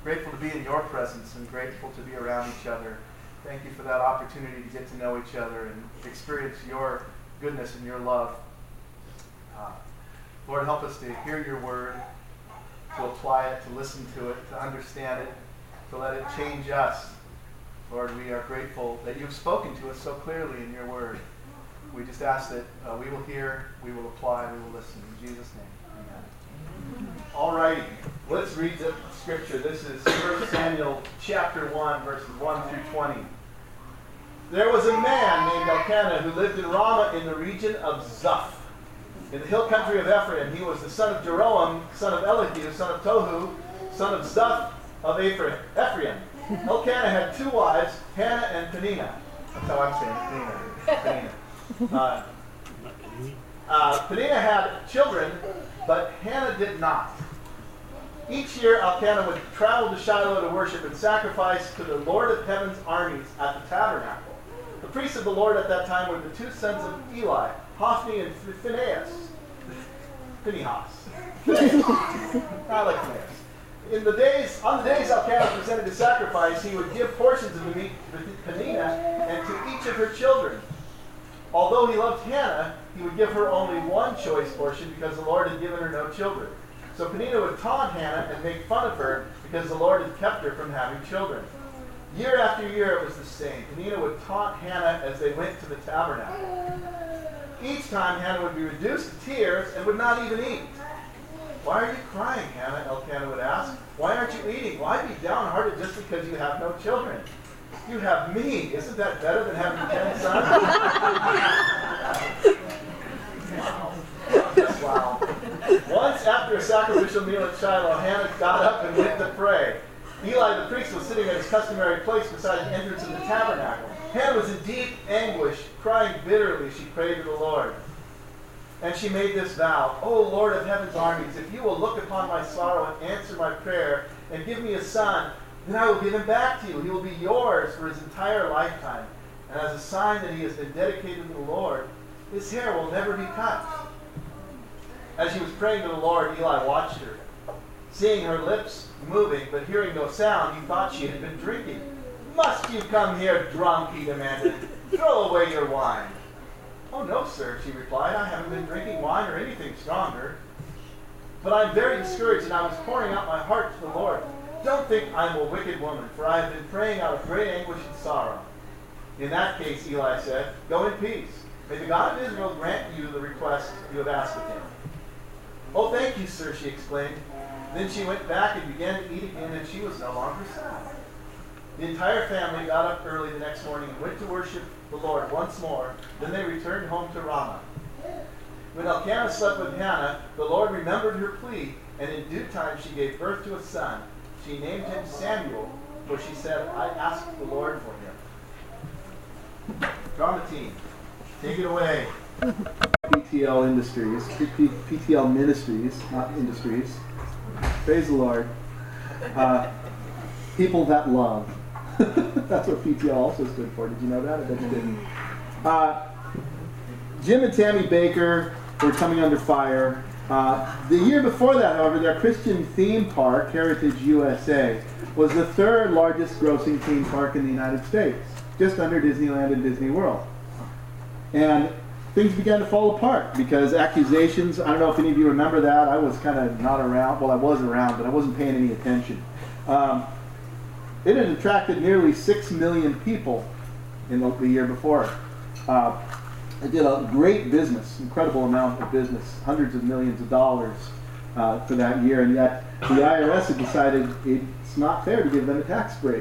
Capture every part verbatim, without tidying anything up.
grateful to be in your presence and grateful to be around each other. Thank you for that opportunity to get to know each other and experience your goodness and your love. Uh, Lord, help us to hear your word, to apply it, to listen to it, to understand it, to let it change us. Lord, we are grateful that you've spoken to us so clearly in your word. We just ask that uh, we will hear, we will apply, we will listen. In Jesus' name, amen. All righty, let's read the scripture. This is First Samuel chapter one, verses one through twenty. There was a man named Elkanah who lived in Ramah in the region of Zuph, in the hill country of Ephraim. He was the son of Jeroam, son of Elihu, son of Tohu, son of Zuph of Ephraim. Elkanah had two wives, Hannah and Peninnah. That's how I'm saying it, Peninnah. Peninnah. Uh, uh, Peninnah had children, but Hannah did not. Each year, Elkanah would travel to Shiloh to worship and sacrifice to the Lord of Heaven's armies at the tabernacle. The priests of the Lord at that time were the two sons of Eli, Hophni and Phinehas. Phinehas. I like Phinehas. In the days, on the days Elkanah presented his sacrifice, he would give portions of the meat to Peninnah and to each of her children. Although he loved Hannah, he would give her only one choice portion because the Lord had given her no children. So Peninnah would taunt Hannah and make fun of her because the Lord had kept her from having children. Year after year it was the same. Peninnah would taunt Hannah as they went to the tabernacle. Each time Hannah would be reduced to tears and would not even eat. Why are you crying, Hannah? Elkanah would ask. Why aren't you eating? Why be downhearted just because you have no children? You have me. Isn't that better than having ten sons? Wow. Wow. Once after a sacrificial meal at Shiloh, Hannah got up and went to pray. Eli the priest was sitting at his customary place beside the entrance of the tabernacle. Hannah was in deep anguish, crying bitterly. She prayed to the Lord. And she made this vow, O Lord of heaven's armies, if you will look upon my sorrow and answer my prayer and give me a son, then I will give him back to you. He will be yours for his entire lifetime. And as a sign that he has been dedicated to the Lord, his hair will never be cut. As she was praying to the Lord, Eli watched her. Seeing her lips moving, but hearing no sound, he thought she had been drinking. Must you come here drunk, he demanded. Throw away your wine. Oh, no, sir, she replied. I haven't been drinking wine or anything stronger. But I'm very discouraged, and I was pouring out my heart to the Lord. Don't think I'm a wicked woman, for I have been praying out of great anguish and sorrow. In that case, Eli said, go in peace. May the God of Israel grant you the request you have asked of him. Oh, thank you, sir, she exclaimed. Then she went back and began to eat again, and she was no longer sad. The entire family got up early the next morning and went to worship the Lord once more. Then they returned home to Ramah. When Elkanah slept with Hannah, the Lord remembered her plea, and in due time she gave birth to a son. She named him Samuel, for she said, I asked the Lord for him. Drama team, take it away. P T L Industries, P T L Ministries, not Industries. Praise the Lord. Uh, people that love. That's what P T L also stood for. Did you know that? I bet you didn't. Uh, Jim and Tammy Baker were coming under fire. Uh, the year before that, however, their Christian theme park, Heritage U S A, was the third largest grossing theme park in the United States, just under Disneyland and Disney World. And things began to fall apart because accusations, I don't know if any of you remember that, I was kind of not around, well I was around, but I wasn't paying any attention. Um, it had attracted nearly six million people in the, the year before. Uh, it did a great business, incredible amount of business, hundreds of millions of dollars uh, for that year, and yet the I R S had decided it's not fair to give them a tax break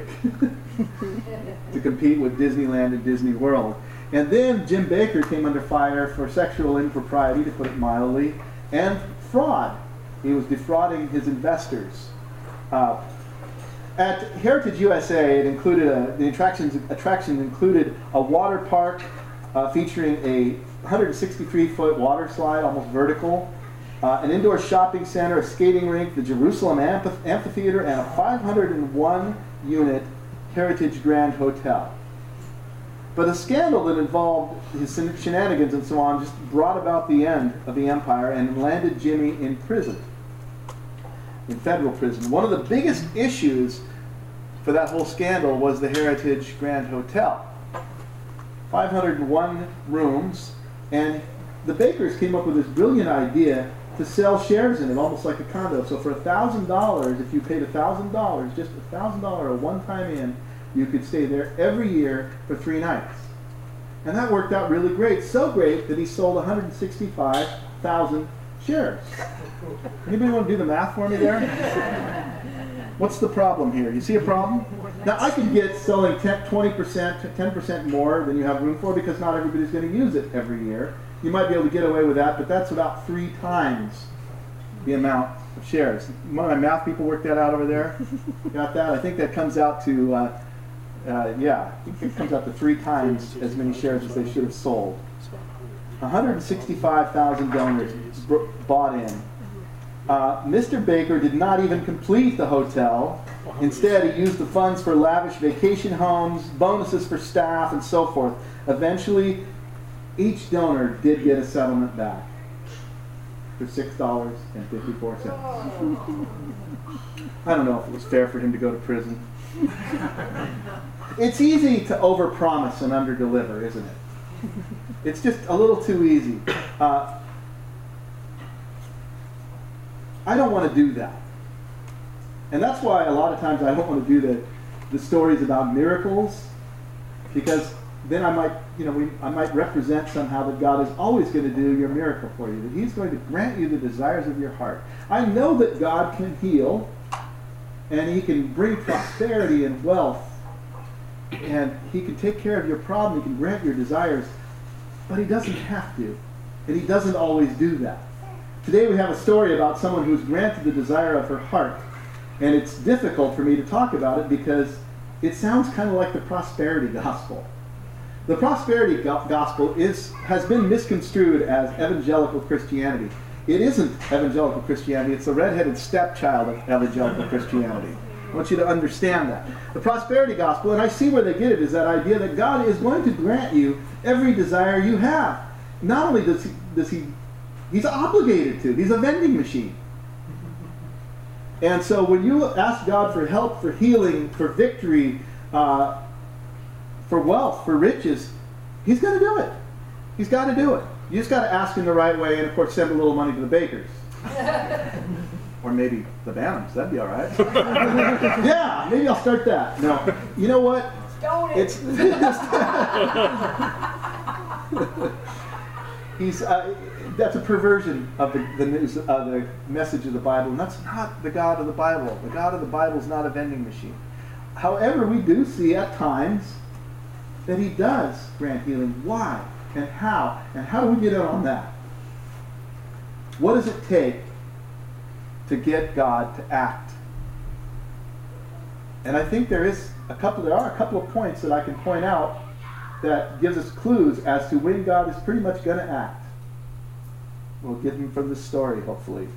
to compete with Disneyland and Disney World. And then Jim Baker came under fire for sexual impropriety, to put it mildly, and fraud. He was defrauding his investors. Uh, at Heritage U S A, it included a, the attractions attractions included a water park uh, featuring a one hundred sixty-three foot water slide, almost vertical, uh, an indoor shopping center, a skating rink, the Jerusalem Amphi- Amphitheater, and a five hundred one unit Heritage Grand Hotel. But a scandal that involved his shenanigans and so on just brought about the end of the empire and landed Jimmy in prison. in federal prison. One of the biggest issues for that whole scandal was the Heritage Grand Hotel. five hundred one rooms, and the Bakers came up with this brilliant idea to sell shares in it, almost like a condo. So for one thousand dollars, if you paid one thousand dollars, just one thousand dollars a one-time in, you could stay there every year for three nights. And that worked out really great. So great that he sold one hundred sixty-five thousand shares. Anybody want to do the math for me there? What's the problem here? You see a problem? Now I could get selling ten, twenty percent, ten percent more than you have room for, because not everybody's going to use it every year. You might be able to get away with that, but that's about three times the amount of shares. One of my math people worked that out over there. Got that? I think that comes out to, uh, uh, yeah, it comes out to three times as many shares as they should have sold. one hundred sixty-five thousand donors bought in. Uh, Mister Baker did not even complete the hotel. Instead, he used the funds for lavish vacation homes, bonuses for staff, and so forth. Eventually, each donor did get a settlement back for six dollars and fifty-four cents. I don't know if it was fair for him to go to prison. It's easy to overpromise and underdeliver, isn't it? It's just a little too easy. Uh, I don't want to do that. And that's why a lot of times I don't want to do the, the stories about miracles, because then I might, you know, we, I might represent somehow that God is always going to do your miracle for you, that He's going to grant you the desires of your heart. I know that God can heal, and He can bring prosperity and wealth, and He can take care of your problem, He can grant your desires, but He doesn't have to, and He doesn't always do that. Today we have a story about someone who's granted the desire of her heart, and it's difficult for me to talk about it because it sounds kind of like the prosperity gospel. The prosperity go- gospel is has been misconstrued as evangelical Christianity. It isn't evangelical Christianity. It's the redheaded stepchild of evangelical Christianity. I want you to understand that. The prosperity gospel, and I see where they get it, is that idea that God is going to grant you every desire you have. Not only does he, does he, he's obligated to. He's a vending machine. And so when you ask God for help, for healing, for victory, uh, for wealth, for riches, He's going to do it. He's got to do it. You just got to ask Him the right way, and of course send a little money to the Bakers. Or maybe the Bannums. That'd be all right. Yeah, maybe I'll start that. No, you know what? It's He's uh, that's a perversion of the, the news, uh, the message of the Bible, and that's not the God of the Bible. The God of the Bible is not a vending machine. However, we do see at times that He does grant healing. Why and how? And how do we get in on that? What does it take to get God to act? And I think there is a couple. There are a couple of points that I can point out that gives us clues as to when God is pretty much going to act. We'll get them from this story, hopefully.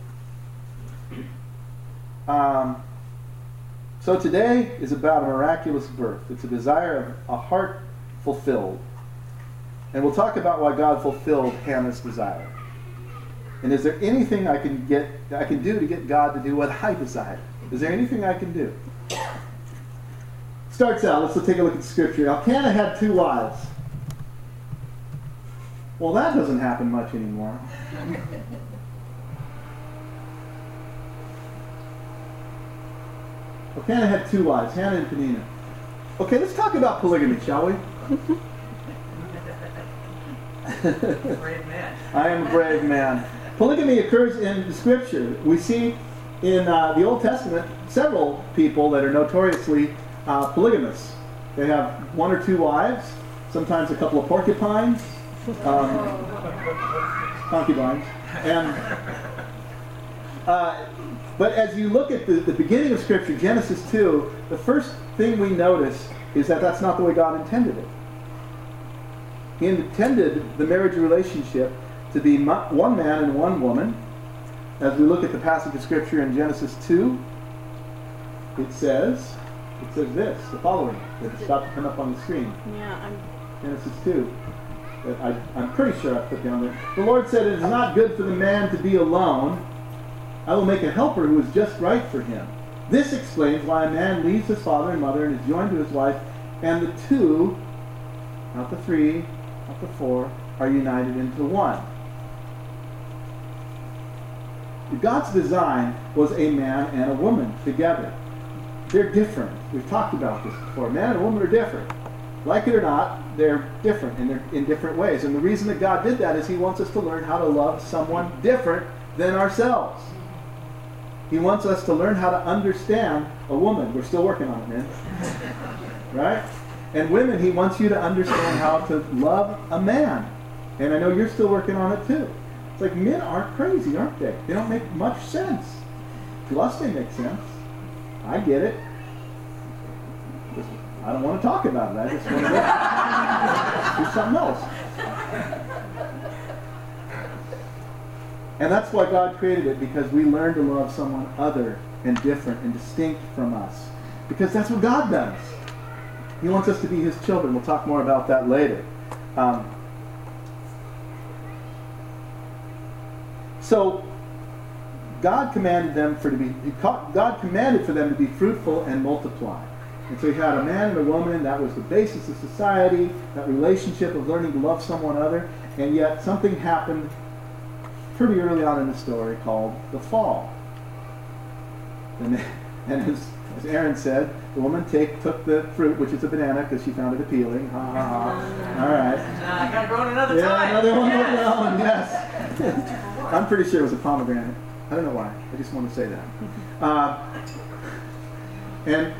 Um, so today is about a miraculous birth. It's a desire of a heart fulfilled. And we'll talk about why God fulfilled Hannah's desire. And is there anything I can get, I can do to get God to do what I desire? Is there anything I can do? Starts out, let's take a look at Scripture. Elkanah had two wives. Well, that doesn't happen much anymore. Elkanah had two wives, Hannah and Peninnah. Okay, let's talk about polygamy, shall we? Brave man. I am a brave man. Polygamy occurs in the Scripture. We see in uh, the Old Testament several people that are notoriously uh, polygamous. They have one or two wives, sometimes a couple of porcupines, um, concubines, and uh, but as you look at the, the beginning of Scripture, Genesis two, the first thing we notice is that that's not the way God intended it. He intended the marriage relationship to be one man and one woman. As we look at the passage of Scripture in Genesis two, it says, it says this, the following. It's about to come up on the screen. Yeah, I'm... Genesis two. That I, I'm pretty sure I put down there. The Lord said, "It is not good for the man to be alone. I will make a helper who is just right for him. This explains why a man leaves his father and mother and is joined to his wife, and the two, not the three, not the four, are united into one. God's design was a man and a woman together. They're different. We've talked about this before. Man and woman are different. Like it or not, they're different in, their, in different ways. And the reason that God did that is he wants us to learn how to love someone different than ourselves. He wants us to learn how to understand a woman. We're still working on it, man. Right? And women, he wants you to understand how to love a man. And I know you're still working on it too. It's like men aren't crazy, aren't they? They don't make much sense. To us, they make sense. I get it. Just, I don't want to talk about it. I just want to do something else. And that's why God created it, because we learn to love someone other and different and distinct from us. Because that's what God does. He wants us to be his children. We'll talk more about that later. Um, so, God commanded them for to be. God commanded for them to be fruitful and multiply. And so he had a man and a woman. That was the basis of society. That relationship of learning to love someone other. And yet something happened pretty early on in the story called the fall. And, and as, as Aaron said, the woman take, took the fruit, which is a banana, because she found it appealing. Ha ha ha. All right. Uh, I gotta grow another yeah, time. another one. Yes. Yes. I'm pretty sure it was a pomegranate. I don't know why. I just want to say that. Uh, and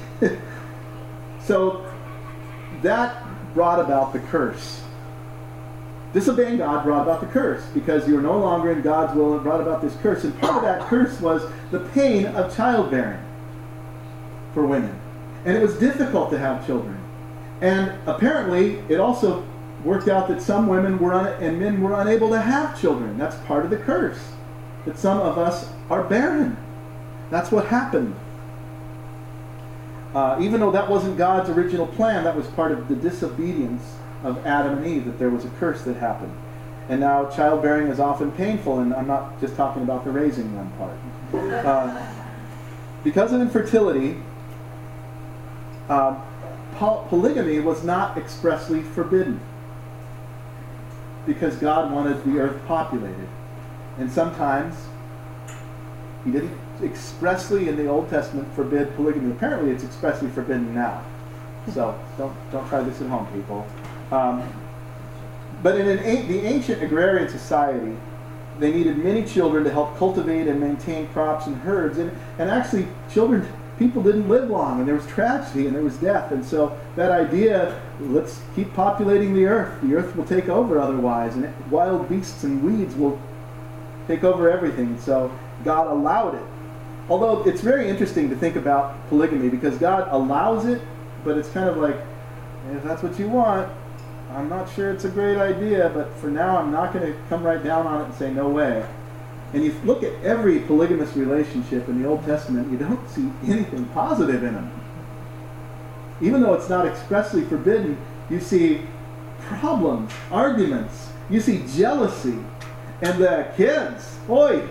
so that brought about the curse. Disobeying God brought about the curse, because you were no longer in God's will, and brought about this curse. And part of that curse was the pain of childbearing for women. And it was difficult to have children. And apparently, it also worked out that some women were un- and men were unable to have children. That's part of the curse. That some of us are barren. That's what happened. Uh, even though that wasn't God's original plan, that was part of the disobedience of Adam and Eve, that there was a curse that happened. And now childbearing is often painful, and I'm not just talking about the raising one part. Uh, because of infertility, uh, poly- polygamy was not expressly forbidden, because God wanted the earth populated. And sometimes he didn't expressly in the Old Testament forbid polygamy. Apparently it's expressly forbidden now. So don't don't try this at home, people. Um, but in an, the ancient agrarian society, they needed many children to help cultivate and maintain crops and herds. And, and actually, children, people didn't live long, and there was tragedy and there was death. And so that idea, let's keep populating the earth. The earth will take over otherwise, and wild beasts and weeds will take over everything. So God allowed it. Although it's very interesting to think about polygamy, because God allows it, but it's kind of like, if that's what you want, I'm not sure it's a great idea, but for now I'm not going to come right down on it and say no way. And you look at every polygamous relationship in the Old Testament, you don't see anything positive in them. Even though it's not expressly forbidden, you see problems, arguments, you see jealousy. And the kids, boy,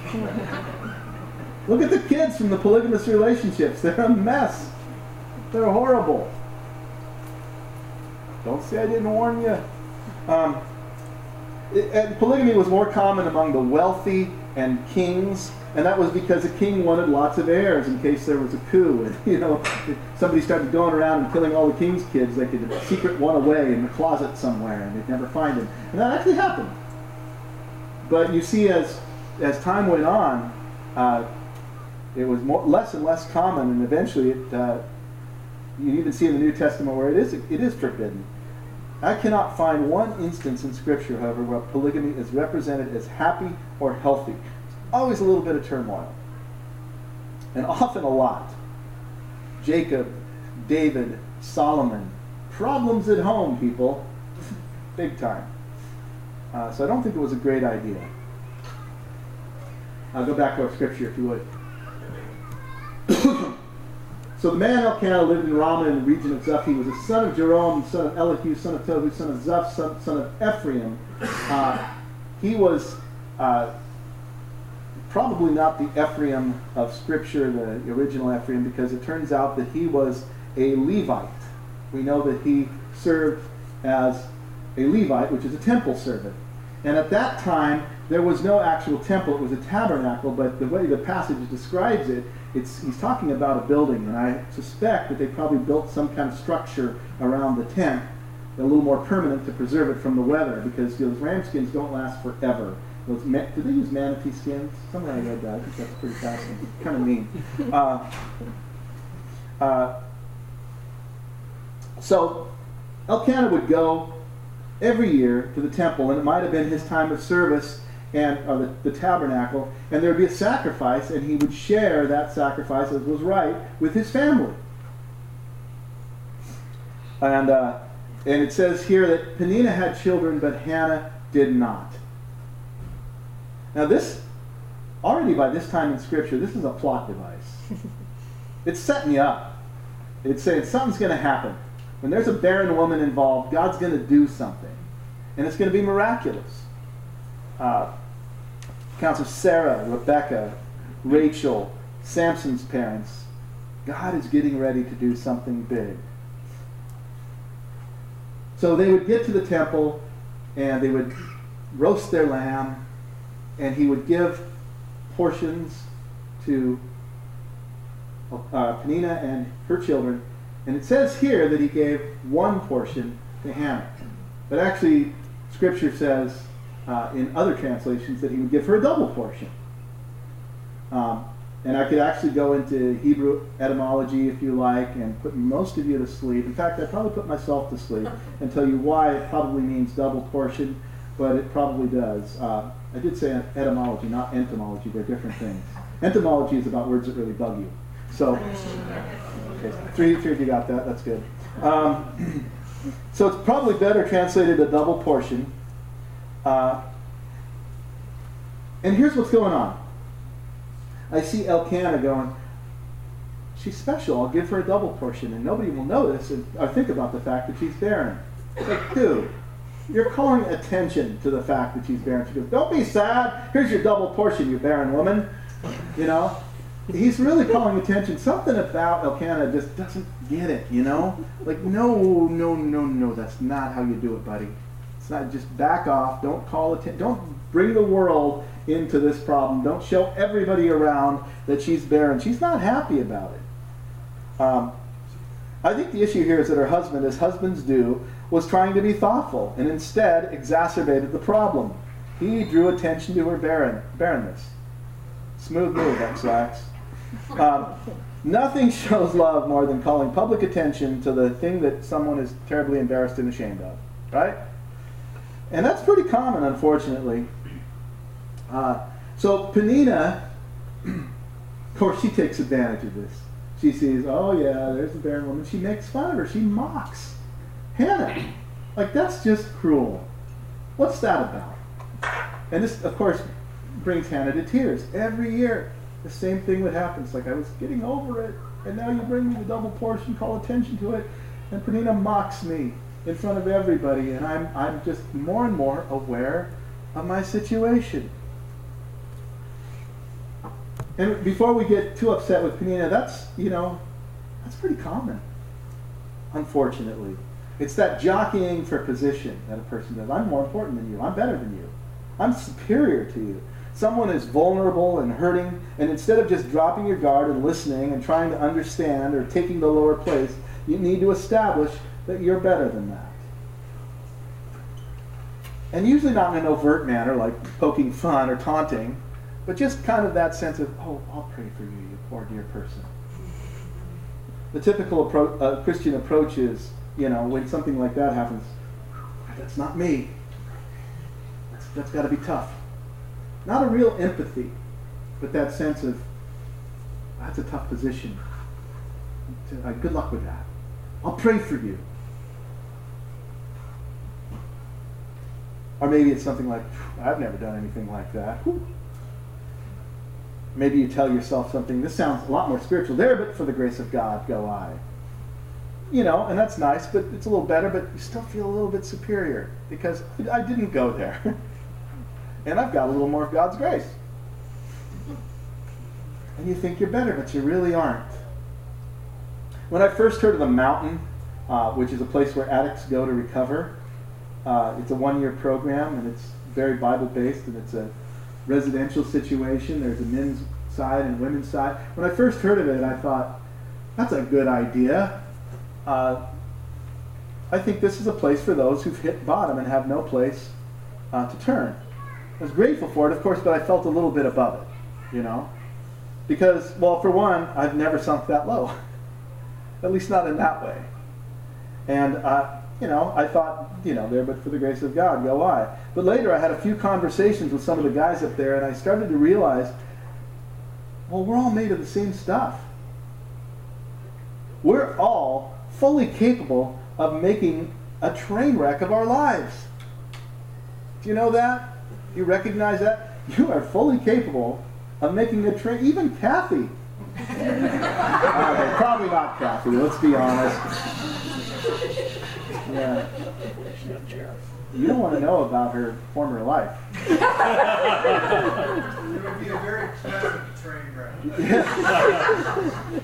look at the kids from the polygamous relationships. They're a mess. They're horrible. Don't say I didn't warn you. Um, it, and polygamy was more common among the wealthy and kings, and that was because a king wanted lots of heirs in case there was a coup. And you know, if somebody started going around and killing all the king's kids, they could secret one away in the closet somewhere, and they'd never find him. And that actually happened. But you see, as as time went on, uh, it was more, less and less common, and eventually it, uh, you even see in the New Testament where it is it is forbidden. I cannot find one instance in Scripture, however, where polygamy is represented as happy or healthy. There's always a little bit of turmoil, and often a lot. Jacob, David, Solomon, problems at home, people, big time. Uh, so I don't think it was a great idea. I'll go back to our scripture if you would. So the man Elkanah lived in Ramah in the region of Zuph. He was a son of Jerome, son of Elihu, son of Tohu, son of Zuph, son, son of Ephraim. Uh, he was uh, probably not the Ephraim of Scripture, the original Ephraim, because it turns out that he was a Levite. We know that he served as a Levite, which is a temple servant. And at that time, there was no actual temple. It was a tabernacle, but the way the passage describes it, it's, he's talking about a building, and I suspect that they probably built some kind of structure around the tent, a little more permanent to preserve it from the weather, because those ram skins don't last forever. Those ma- did they use manatee skins? Somewhere I read that. I think that's pretty fascinating. Kind of mean. Uh, uh, so Elkanah would go every year to the temple, and it might have been his time of service and uh, the, the tabernacle, and there would be a sacrifice, and he would share that sacrifice as was right with his family. And uh, and it says here that Peninnah had children, but Hannah did not. Now this, already by this time in Scripture, this is a plot device. It's setting you up. It's saying something's going to happen. When there's a barren woman involved, God's going to do something. And it's going to be miraculous. Uh, accounts of Sarah, Rebecca, Rachel, Samson's parents. God is getting ready to do something big. So they would get to the temple, and they would roast their lamb, and he would give portions to uh, Peninnah and her children. And it says here that he gave one portion to Hannah. But actually, Scripture says uh, in other translations that he would give her a double portion. Um, and I could actually go into Hebrew etymology if you like and put most of you to sleep. In fact, I'd probably put myself to sleep and tell you why it probably means double portion, but it probably does. Uh, I did say etymology, not entomology. They're different things. Entomology is about words that really bug you. So, okay, three, three of you got that. That's good. Um, so it's probably better translated a double portion. Uh, and here's what's going on. I see Elkanah going, she's special. I'll give her a double portion, and nobody will notice and, or think about the fact that she's barren. It's like, dude, you're calling attention to the fact that she's barren. She goes, don't be sad. Here's your double portion, you barren woman. You know? He's really calling attention. Something about Elkanah just doesn't get it, you know? Like, no, no, no, no, that's not how you do it, buddy. It's not, just back off. Don't call attention. Don't bring the world into this problem. Don't show everybody around that she's barren. She's not happy about it. Um, I think the issue here is that her husband, as husbands do, was trying to be thoughtful and instead exacerbated the problem. He drew attention to her barren, barrenness. Smooth move, X-Lax. Um, nothing shows love more than calling public attention to the thing that someone is terribly embarrassed and ashamed of. Right? And that's pretty common, unfortunately. Uh, so Peninnah, of course, she takes advantage of this. She sees, oh yeah, there's the barren woman. She makes fun of her. She mocks Hannah. Like, that's just cruel. What's that about? And this, of course, brings Hannah to tears. Every year, the same thing would happen. It's like, I was getting over it, and now you bring me the double portion, call attention to it, and Peninnah mocks me in front of everybody, and I'm, I'm just more and more aware of my situation. And before we get too upset with Peninnah, that's, you know, that's pretty common, unfortunately. It's that jockeying for position that a person does. I'm more important than you. I'm better than you. I'm superior to you. Someone is vulnerable and hurting, and instead of just dropping your guard and listening and trying to understand or taking the lower place, you need to establish that you're better than that. And usually not in an overt manner like poking fun or taunting, but just kind of that sense of, oh, I'll pray for you, you poor dear person. The typical appro- uh, Christian approach is, you know, when something like that happens, that's not me. That's, that's got to be tough. Not a real empathy, but that sense of, that's a tough position. Uh, good luck with that. I'll pray for you. Or maybe it's something like, I've never done anything like that. Whew. Maybe you tell yourself something, this sounds a lot more spiritual there, but for the grace of God, go I. You know, and that's nice, but it's a little better, but you still feel a little bit superior because I didn't go there. And I've got a little more of God's grace. and you think you're better, but you really aren't. When I first heard of the Mountain, uh, which is a place where addicts go to recover, uh, it's a one-year program, and it's very Bible-based, and it's a residential situation. There's a men's side and women's side. When I first heard of it, I thought, that's a good idea. Uh, I think this is a place for those who've hit bottom and have no place uh, to turn. I was grateful for it, of course, but I felt a little bit above it, you know? Because, well, for one, I've never sunk that low. At least not in that way. And, uh, you know, I thought, you know, there but for the grace of God, go I. But later I had a few conversations with some of the guys up there, and I started to realize, well, we're all made of the same stuff. We're all fully capable of making a train wreck of our lives. Do you know that? Do you recognize that? You are fully capable of making a train, even Kathy. Okay, probably not Kathy, let's be honest. Yeah. You don't want to know about her former life. It would be a very expensive train wreck.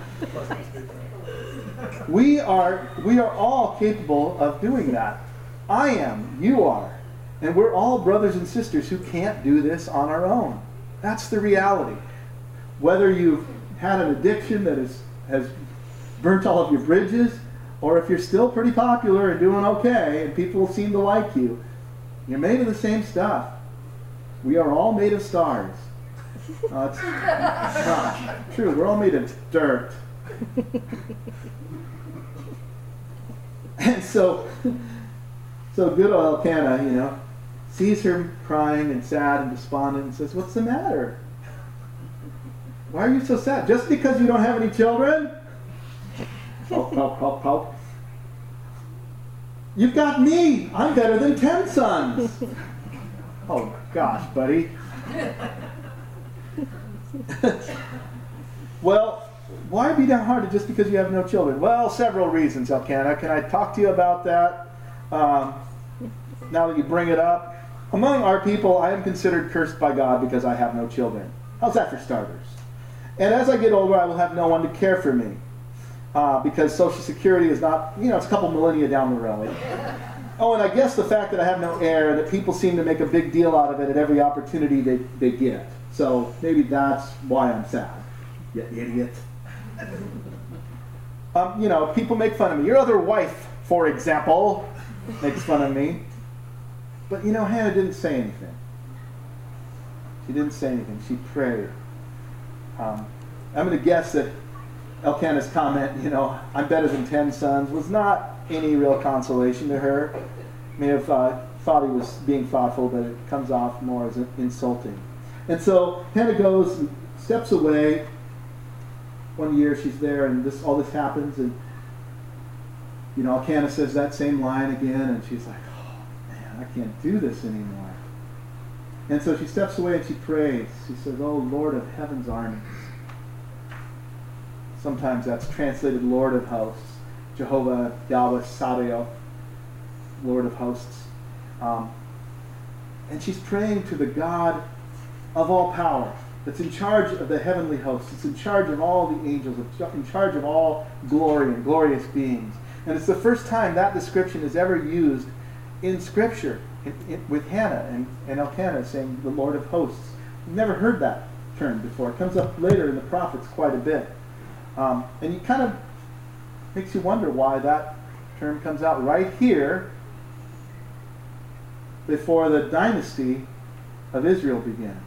We are, we are all capable of doing that. I am, you are. And we're all brothers and sisters who can't do this on our own. That's the reality. Whether you've had an addiction that is, has burnt all of your bridges, or if you're still pretty popular and doing okay and people seem to like you, you're made of the same stuff. We are all made of stars. Uh, it's, it's not true. We're all made of dirt. And so, so good old Elkanah, you know, sees her crying and sad and despondent and says, "What's the matter? Why are you so sad? Just because you don't have any children?" Poke, poke, poke, poke. You've got me. I'm better than ten sons. Oh gosh, buddy. Well, why be downhearted just because you have no children? Well, several reasons, Elkanah. Can I talk to you about that? Um, now that you bring it up. Among our people, I am considered cursed by God because I have no children. How's that for starters? And as I get older, I will have no one to care for me. Uh, because Social Security is not, you know, it's a couple millennia down the road. Oh, and I guess the fact that I have no heir, that people seem to make a big deal out of it at every opportunity they, they get. So maybe that's why I'm sad. You idiot. Um, you know, people make fun of me. Your other wife, for example, makes fun of me. But, you know, Hannah didn't say anything. She didn't say anything. She prayed. Um, I'm going to guess that Elkanah's comment, you know, "I'm better than ten sons," was not any real consolation to her. May have uh, thought he was being thoughtful, but it comes off more as insulting. And so Hannah goes and steps away. One year she's there, and this all this happens, and you know, Elkanah says that same line again, and she's like, "Oh man, I can't do this anymore." And so she steps away and she prays. She says, "Oh Lord of heaven's armies." Sometimes that's translated Lord of hosts. Jehovah, Yahweh, Sabaoth, Lord of hosts. Um, and she's praying to the God of all power, that's in charge of the heavenly hosts. It's in charge of all the angels. It's in charge of all glory and glorious beings. And it's the first time that description is ever used in Scripture in, in, with Hannah and, and Elkanah saying the Lord of hosts. We've never heard that term before. It comes up later in the prophets quite a bit. Um, and it kind of makes you wonder why that term comes out right here before the dynasty of Israel begins.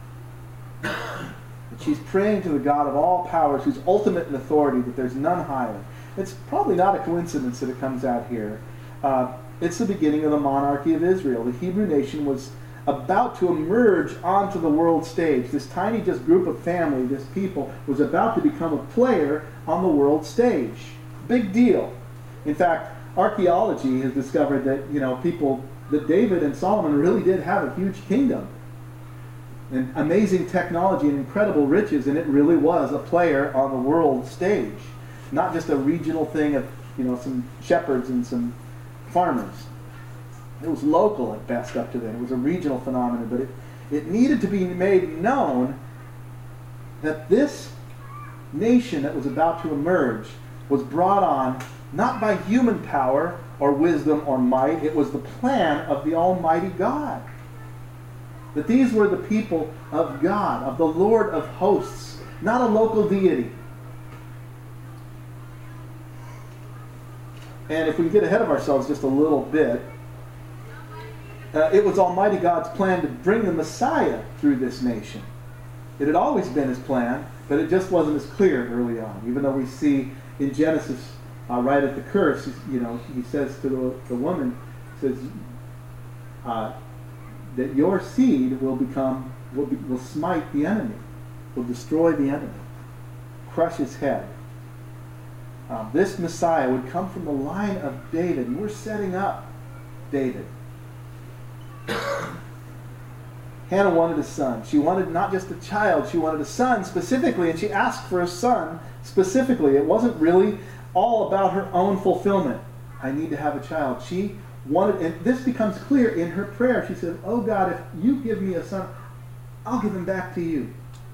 And she's praying to the God of all powers, who's ultimate in authority, that there's none higher. It's probably not a coincidence that it comes out here. Uh, it's the beginning of the monarchy of Israel. The Hebrew nation was about to emerge onto the world stage. This tiny just group of family, this people, was about to become a player on the world stage. Big deal. In fact, archaeology has discovered that, you know, people, that David and Solomon really did have a huge kingdom. And amazing technology and incredible riches, and it really was a player on the world stage. Not just a regional thing of, you know, some shepherds and some farmers. It was local at best up to then. It was a regional phenomenon, but it, it needed to be made known that this nation that was about to emerge was brought on not by human power or wisdom or might. It was the plan of the Almighty God. That these were the people of God, of the Lord of hosts, not a local deity. And if we get ahead of ourselves just a little bit, uh, it was Almighty God's plan to bring the Messiah through this nation. It had always been his plan, but it just wasn't as clear early on. Even though we see in Genesis, uh, right at the curse, you know, he says to the, the woman, says uh, that your seed will become, will, be, will smite the enemy, will destroy the enemy, crush his head. Um, this Messiah would come from the line of David, and we're setting up David. Hannah wanted a son. She wanted not just a child, she wanted a son specifically, and she asked for a son specifically. It wasn't really all about her own fulfillment. I need to have a child. She wanted, and this becomes clear in her prayer. She says, oh God, if you give me a son, I'll give him back to you.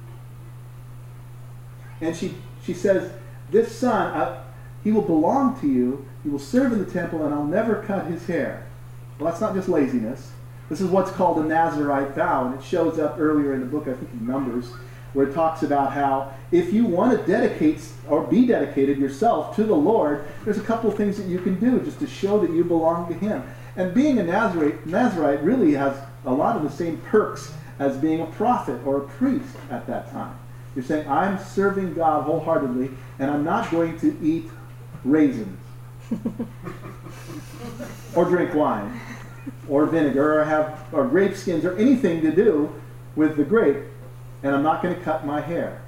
And she, she says, this son, I, he will belong to you, he will serve in the temple, and I'll never cut his hair. Well, that's not just laziness. This is what's called a Nazirite vow, and it shows up earlier in the book, I think in Numbers, where it talks about how if you want to dedicate or be dedicated yourself to the Lord, there's a couple of things that you can do just to show that you belong to him. And being a Nazirite, Nazirite really has a lot of the same perks as being a prophet or a priest at that time. You're saying, I'm serving God wholeheartedly, and I'm not going to eat raisins or drink wine or vinegar or have or grape skins or anything to do with the grape, and I'm not going to cut my hair.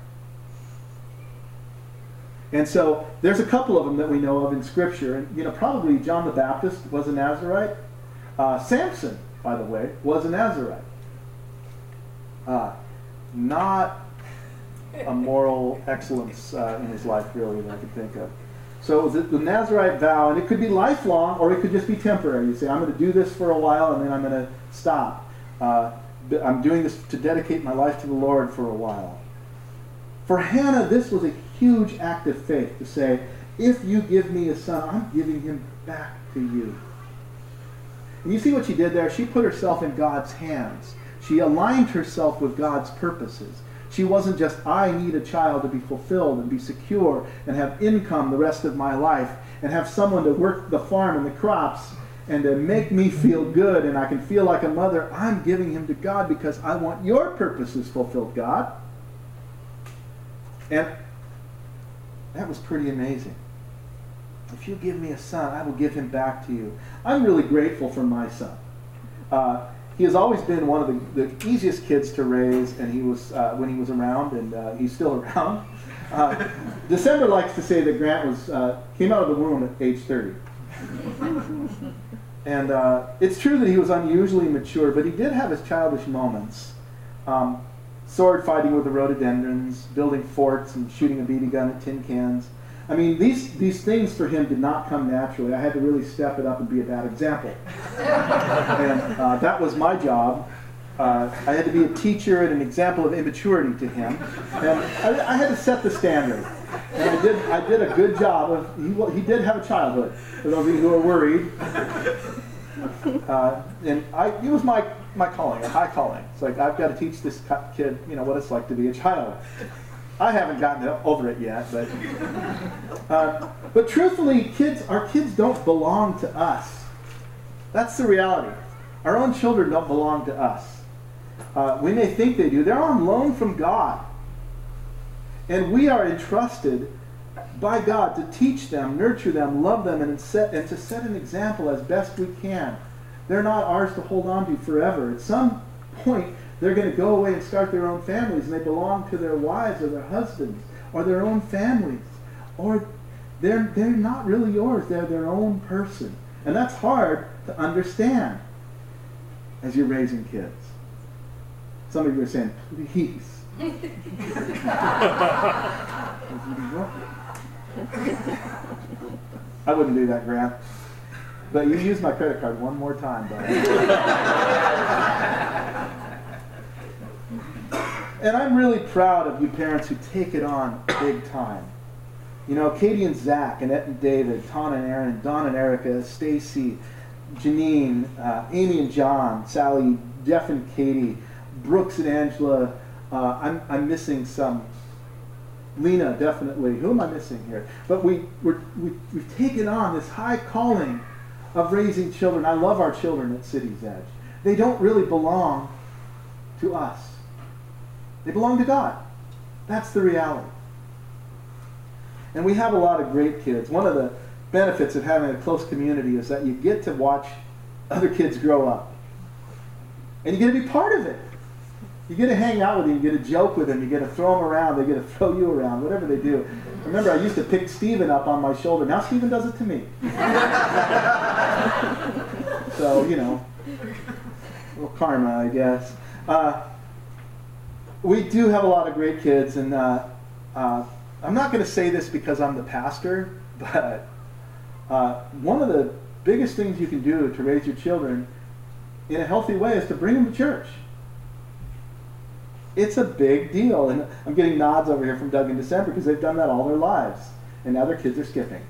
And so there's a couple of them that we know of in Scripture, and you know probably John the Baptist was a Nazirite. Uh, Samson, by the way, was a Nazirite. Uh, not a moral excellence uh, in his life, really, that I could think of. So it was the Nazirite vow, and it could be lifelong, or it could just be temporary. You say, I'm going to do this for a while, and then I'm going to stop. Uh, I'm doing this to dedicate my life to the Lord for a while. For Hannah, this was a huge act of faith to say, if you give me a son, I'm giving him back to you. And you see what she did there? She put herself in God's hands. She aligned herself with God's purposes. She wasn't just, I need a child to be fulfilled and be secure and have income the rest of my life and have someone to work the farm and the crops and to make me feel good and I can feel like a mother. I'm giving him to God because I want your purposes fulfilled, God. And that was pretty amazing. If you give me a son, I will give him back to you. I'm really grateful for my son. Uh, He has always been one of the, the easiest kids to raise, and he was uh, when he was around, and uh, he's still around. Uh, December likes to say that Grant was uh, came out of the womb at age thirty, and uh, it's true that he was unusually mature, but he did have his childish moments, um, sword fighting with the rhododendrons, building forts, and shooting a B B gun at tin cans. I mean, these, these things for him did not come naturally. I had to really step it up and be a bad example. And uh, that was my job. Uh, I had to be a teacher and an example of immaturity to him. And I, I had to set the standard. And I did I did a good job of, he, he did have a childhood, for those of you who are worried. Uh, and I, it was my, my calling, a high calling. It's like, I've got to teach this kid, you know, what it's like to be a child. I haven't gotten over it yet, but uh, but truthfully, kids, our kids don't belong to us. That's the reality. Our own children don't belong to us. Uh, we may think they do. They're on loan from God, and we are entrusted by God to teach them, nurture them, love them, and set and to set an example as best we can. They're not ours to hold on to forever. At some point, they're going to go away and start their own families, and they belong to their wives or their husbands or their own families. Or they're, they're not really yours. They're their own person. And that's hard to understand as you're raising kids. Some of you are saying, please. I wouldn't do that, Grant. But you use my credit card one more time, buddy. and I'm really proud of you parents who take it on big time. You know, Katie and Zach, Annette and David, Tana and Aaron, Don and Erica, Stacy, Janine, uh, Amy and John, Sally, Jeff and Katie, Brooks and Angela. Uh, I'm, I'm missing some. Lena, definitely. Who am I missing here? But we, we're, we, we've taken on this high calling of raising children. I love our children at City's Edge. They don't really belong to us. They belong to God. That's the reality. And we have a lot of great kids. One of the benefits of having a close community is that you get to watch other kids grow up. And you get to be part of it. You get to hang out with them, you get to joke with them, you get to throw them around, they get to throw you around, whatever they do. Remember, I used to pick Stephen up on my shoulder. Now Stephen does it to me. So, you know, a little karma, I guess. Uh, we do have a lot of great kids, and uh, uh, I'm not going to say this because I'm the pastor, but uh, one of the biggest things you can do to raise your children in a healthy way is to bring them to church. It's a big deal, and I'm getting nods over here from Doug and December because they've done that all their lives, and now their kids are skipping.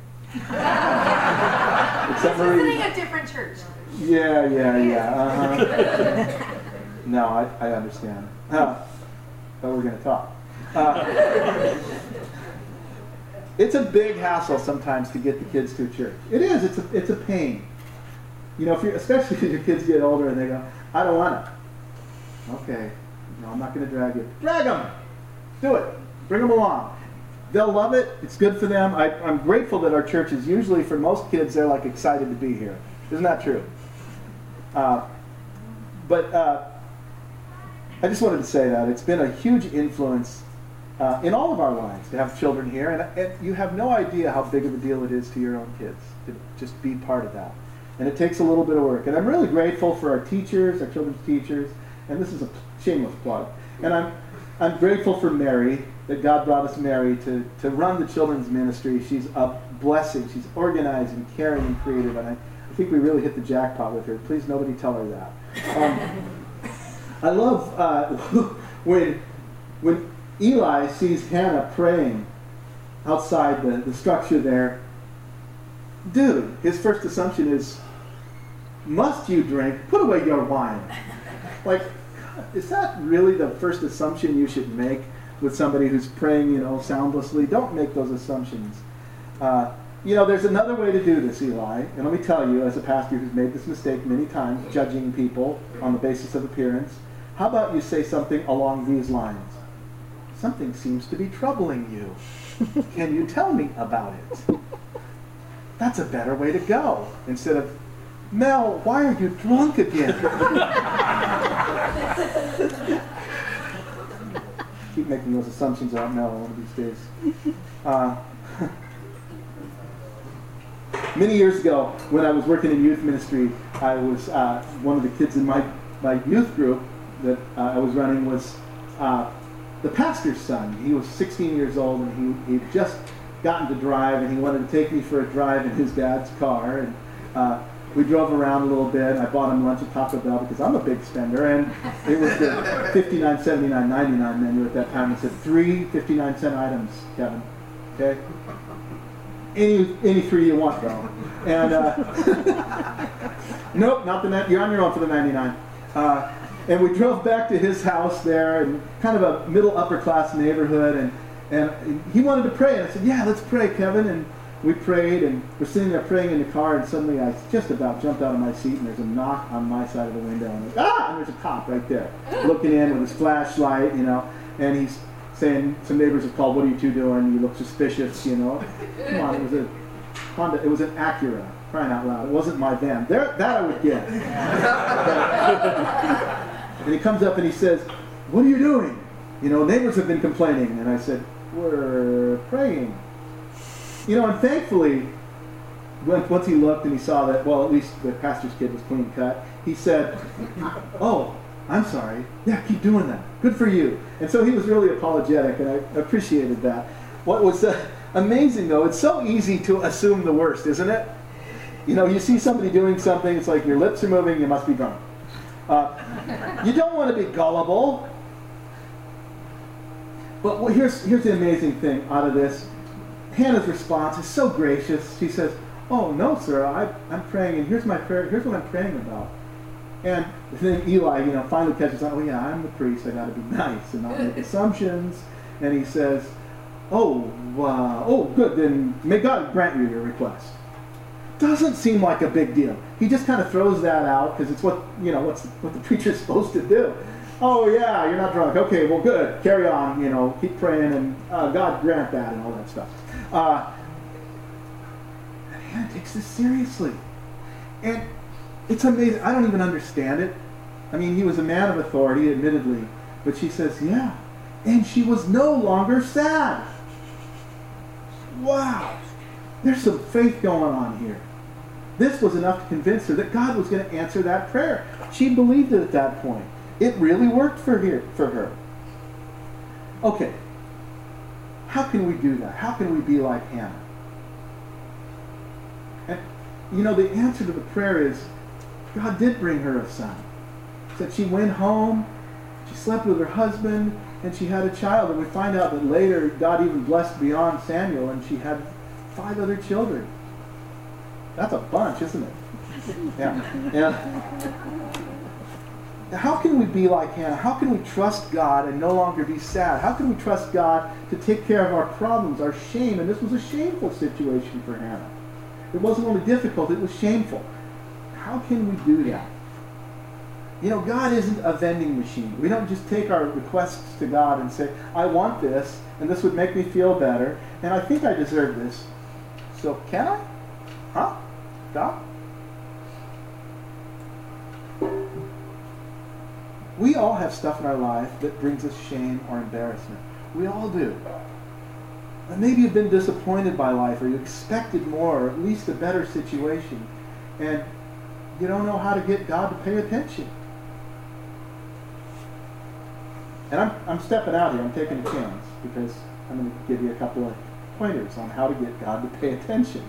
Except Marie. Marie. A different church. Yeah, yeah, yeah. Uh-huh. No, I, I understand. Uh, but we're going to talk. Uh, it's a big hassle sometimes to get the kids to church. It is. It's a, it's a pain. You know, if you're, especially if your kids get older and they go, I don't want to. Okay. No, I'm not going to drag you. Drag them. Do it. Bring them along. They'll love it. It's good for them. I, I'm grateful that our church is usually, for most kids, they're like excited to be here. Isn't that true? Uh, but uh, I just wanted to say that. It's been a huge influence uh, in all of our lives to have children here. And, and you have no idea how big of a deal it is to your own kids to just be part of that. And it takes a little bit of work. And I'm really grateful for our teachers, our children's teachers. And this is a shameless plug. And I'm I'm grateful for Mary, that God brought us Mary to, to run the children's ministry. She's a blessing. She's organized and caring and creative. And I, I think we really hit the jackpot with her. Please, nobody tell her that. Um, I love uh, when, when Eli sees Hannah praying outside the, the structure there. Dude, his first assumption is, must you drink? Put away your wine. Like, is that really the first assumption you should make with somebody who's praying, you know, soundlessly? Don't make those assumptions. Uh, you know, there's another way to do this, Eli. And let me tell you, as a pastor who's made this mistake many times, judging people on the basis of appearance, how about you say something along these lines? Something seems to be troubling you. Can you tell me about it? That's a better way to go. Instead of, Mel, why are you drunk again? Keep making those assumptions about Mel one of these days. Uh, many years ago, when I was working in youth ministry, I was uh, one of the kids in my, my youth group that uh, I was running was uh, the pastor's son. He was sixteen years old, and he he'd just gotten to drive, and he wanted to take me for a drive in his dad's car. And uh, we drove around a little bit. I bought him lunch at Taco Bell because I'm a big spender, and it was the fifty-nine, seventy-nine, ninety-nine menu at that time. It said three fifty-nine cent items, Kevin. Okay? Any any three you want, though. And uh, nope, not the net. You're on your own for the ninety-nine. Uh, and we drove back to his house there, in kind of a middle upper class neighborhood, and and he wanted to pray, and I said, yeah, let's pray, Kevin. And we prayed, and we're sitting there praying in the car, and suddenly I just about jumped out of my seat, and there's a knock on my side of the window, and I'm like, ah! And there's a cop right there, looking in with his flashlight, you know, and he's saying, some neighbors have called, what are you two doing? You look suspicious, you know. Come on, it was a Honda, it was an Acura, crying out loud. It wasn't my van. There, that I would get. And he comes up and he says, what are you doing? You know, neighbors have been complaining. And I said, we're praying. You know, and thankfully, when, once he looked and he saw that, well, at least the pastor's kid was clean cut, he said, oh, I'm sorry. Yeah, keep doing that. Good for you. And so he was really apologetic, and I appreciated that. What was uh, amazing, though, it's so easy to assume the worst, isn't it? You know, you see somebody doing something, it's like your lips are moving, you must be drunk. Uh, you don't want to be gullible. But well, here's, here's the amazing thing out of this. Hannah's response is so gracious. She says, oh, no, sir, I, I'm praying, and here's my prayer. Here's what I'm praying about. And then Eli, you know, finally catches on, oh, yeah, I'm the priest. I got to be nice and not make assumptions. And he says, oh, wow, oh, good, then may God grant you your request. Doesn't seem like a big deal. He just kind of throws that out because it's what, you know, what's what the preacher's supposed to do. Oh, yeah, you're not drunk. Okay, well, good. Carry on, you know, keep praying, and uh, God grant that and all that stuff. Uh, and Hannah takes this seriously. And it's amazing. I don't even understand it. I mean, he was a man of authority, admittedly. But she says, yeah. And she was no longer sad. Wow. There's some faith going on here. This was enough to convince her that God was going to answer that prayer. She believed it at that point. It really worked for her. For her. Okay. How can we do that? How can we be like Hannah? And, you know, the answer to the prayer is God did bring her a son. Said she went home, she slept with her husband, and she had a child. And we find out that later God even blessed beyond Samuel, and she had five other children. That's a bunch, isn't it? Yeah. Yeah. How can we be like Hannah? How can we trust God and no longer be sad? How can we trust God to take care of our problems, our shame? And this was a shameful situation for Hannah. It wasn't only difficult, it was shameful. How can we do that? You know, God isn't a vending machine. We don't just take our requests to God and say, I want this, and this would make me feel better, and I think I deserve this. So can I? Huh? God? We all have stuff in our life that brings us shame or embarrassment. We all do. And maybe you've been disappointed by life, or you expected more, or at least a better situation, and you don't know how to get God to pay attention. And I'm, I'm stepping out here. I'm taking a chance because I'm going to give you a couple of pointers on how to get God to pay attention.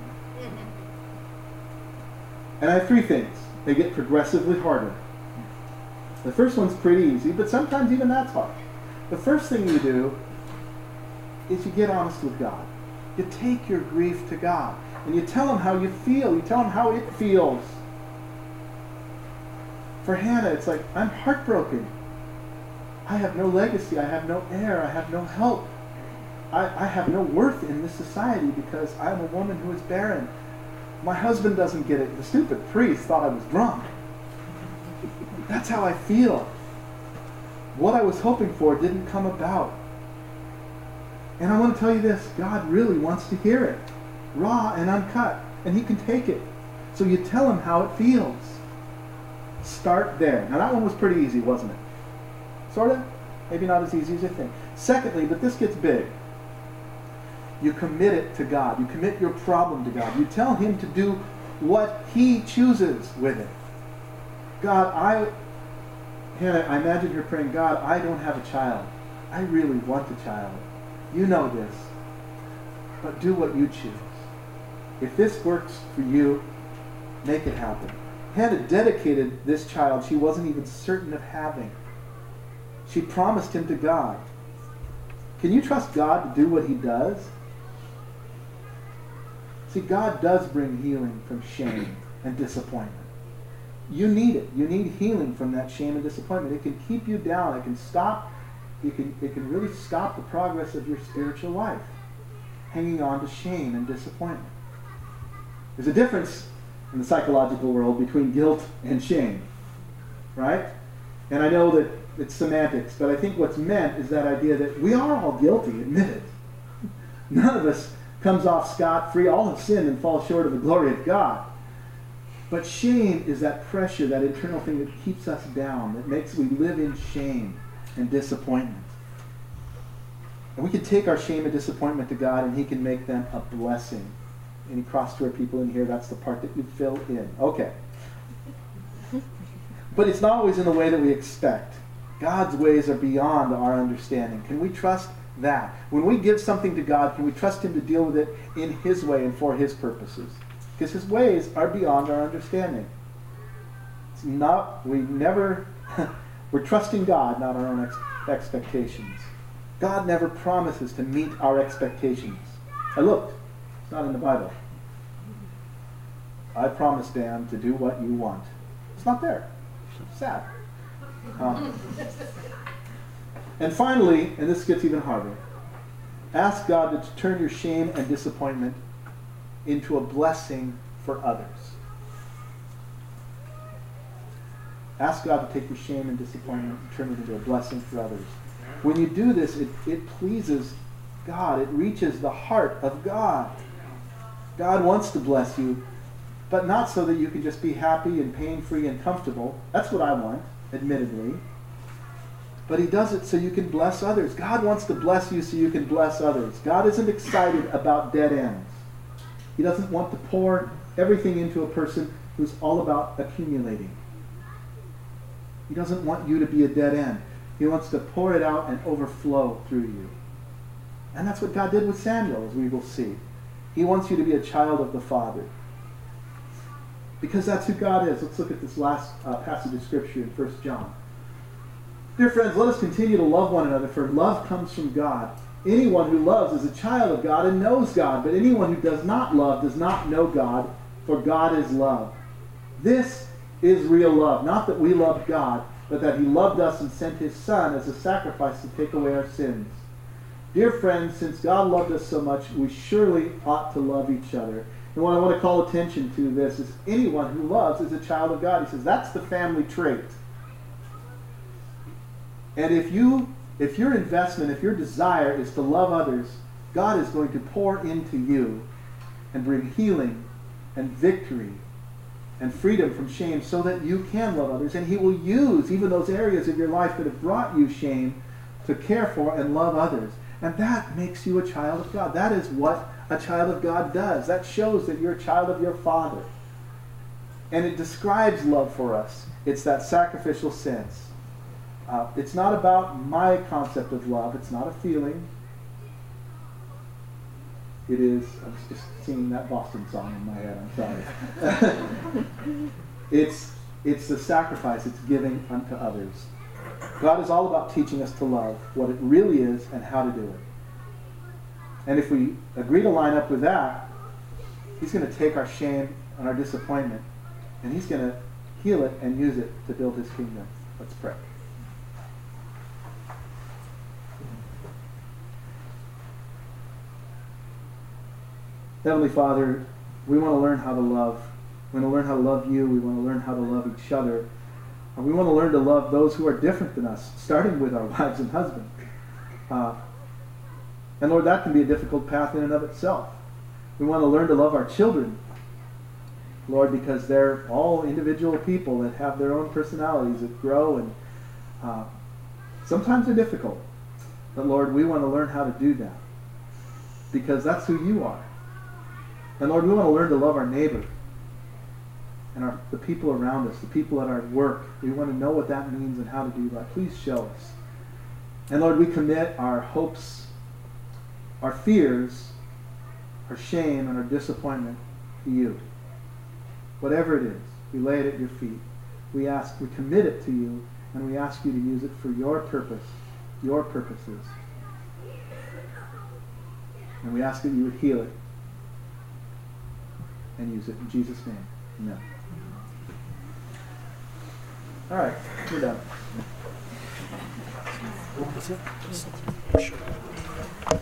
And I have three things. They get progressively harder. The first one's pretty easy, but sometimes even that's hard. The first thing you do is you get honest with God. You take your grief to God, and you tell Him how you feel. You tell Him how it feels. For Hannah, it's like, I'm heartbroken. I have no legacy. I have no heir. I have no help. I, I have no worth in this society because I'm a woman who is barren. My husband doesn't get it. The stupid priest thought I was drunk. That's how I feel. What I was hoping for didn't come about. And I want to tell you this, God really wants to hear it. Raw and uncut. And He can take it. So you tell Him how it feels. Start there. Now that one was pretty easy, wasn't it? Sort of? Maybe not as easy as you think. Secondly, but this gets big. You commit it to God. You commit your problem to God. You tell Him to do what He chooses with it. God, I, Hannah, I imagine her praying, God, I don't have a child. I really want a child. You know this. But do what you choose. If this works for you, make it happen. Hannah dedicated this child she wasn't even certain of having. She promised him to God. Can you trust God to do what He does? See, God does bring healing from shame and disappointment. You need it. You need healing from that shame and disappointment. It can keep you down. It can stop. It can, it can really stop the progress of your spiritual life. Hanging on to shame and disappointment. There's a difference in the psychological world between guilt and shame. Right? And I know that it's semantics, but I think what's meant is that idea that we are all guilty, admit it. None of us comes off scot-free. All have sinned and fall short of the glory of God. But shame is that pressure, that internal thing that keeps us down, that makes we live in shame and disappointment. And we can take our shame and disappointment to God, and He can make them a blessing. Any cross-steward people in here, that's the part that you fill in. Okay. But it's not always in the way that we expect. God's ways are beyond our understanding. Can we trust that? When we give something to God, can we trust Him to deal with it in His way and for His purposes? Because His ways are beyond our understanding. It's not, we never, we're trusting God, not our own ex- expectations. God never promises to meet our expectations. I looked. It's not in the Bible. I promise, Dan, to do what you want. It's not there. It's sad. Um, and finally, and this gets even harder, ask God to turn your shame and disappointment into a blessing for others. Ask God to take your shame and disappointment and turn it into a blessing for others. When you do this, it, it pleases God. It reaches the heart of God. God wants to bless you, but not so that you can just be happy and pain-free and comfortable. That's what I want, admittedly. But he does it so you can bless others. God wants to bless you so you can bless others. God isn't excited about dead ends. He doesn't want to pour everything into a person who's all about accumulating. He doesn't want you to be a dead end. He wants to pour it out and overflow through you. And that's what God did with Samuel, as we will see. He wants you to be a child of the Father. Because that's who God is. Let's look at this last uh, passage of Scripture in First John. Dear friends, let us continue to love one another, for love comes from God. Anyone who loves is a child of God and knows God, but anyone who does not love does not know God, for God is love. This is real love, not that we loved God, but that he loved us and sent his Son as a sacrifice to take away our sins. Dear friends, since God loved us so much, we surely ought to love each other. And what I want to call attention to this is anyone who loves is a child of God. He says that's the family trait. And if you, if your investment, if your desire is to love others, God is going to pour into you and bring healing and victory and freedom from shame so that you can love others. And he will use even those areas of your life that have brought you shame to care for and love others. And that makes you a child of God. That is what a child of God does. That shows that you're a child of your Father. And it describes love for us. It's that sacrificial sense. Uh, it's not about my concept of love. It's not a feeling. It is, I was just singing that Boston song in my head, I'm sorry. it's, it's the sacrifice, it's giving unto others. God is all about teaching us to love, what it really is and how to do it. And if we agree to line up with that, he's going to take our shame and our disappointment, and he's going to heal it and use it to build his kingdom. Let's pray. Heavenly Father, we want to learn how to love. We want to learn how to love you. We want to learn how to love each other. And we want to learn to love those who are different than us, starting with our wives and husbands. Uh, and Lord, that can be a difficult path in and of itself. We want to learn to love our children, Lord, because they're all individual people that have their own personalities that grow, and uh, sometimes they're difficult. But Lord, we want to learn how to do that, because that's who you are. And Lord, we want to learn to love our neighbor and our, the people around us, the people at our work. We want to know what that means and how to do that. Please show us. And Lord, we commit our hopes, our fears, our shame, and our disappointment to you. Whatever it is, we lay it at your feet. We ask, we commit it to you, and we ask you to use it for your purpose, your purposes. And we ask that you would heal it and use it in Jesus' name. Amen. All right, we're done.